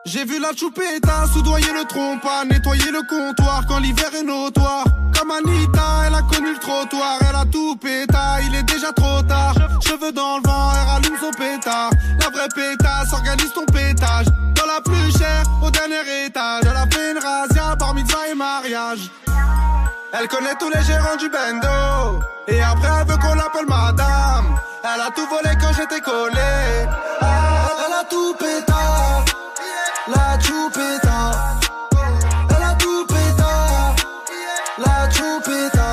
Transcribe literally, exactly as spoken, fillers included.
J'ai vu la choupetta soudoyer le trompa, nettoyer le comptoir quand l'hiver est notoire. Comme Anita, elle a connu le trottoir, elle a tout péta, il est déjà trop tard. Cheveux dans le vent, elle rallume son pétard. La vraie pétasse, organise ton pétage. Dans la plus chère, au dernier étage. Elle a fait une razzia, bar mitzvah et mariage. Elle connaît tous les gérants du bendo. Et après elle veut qu'on l'appelle madame. Elle a tout volé quand j'étais collé. Ah, elle a tout péta. La choupeta. Elle a tout péta. La choupeta.